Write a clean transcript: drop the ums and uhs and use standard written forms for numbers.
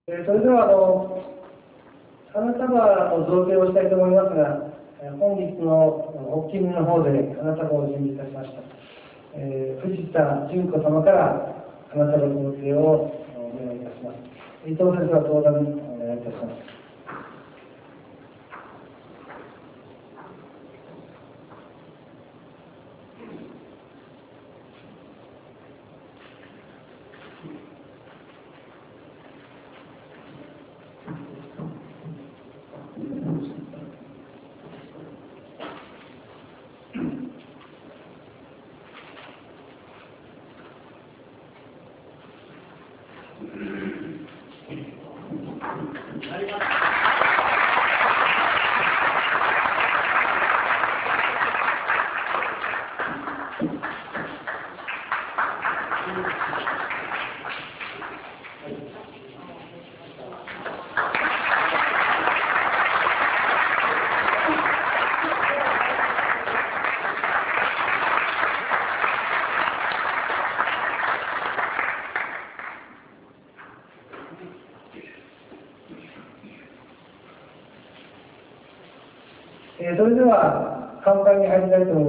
それでは花束の贈呈をしたいと思いますが、本日の発起人の方で花束を準備いたしました。藤田純子様から花束の贈呈をお願いいたします。伊藤先生は登壇お願いいたします。それでは乾杯に入りたいと思います。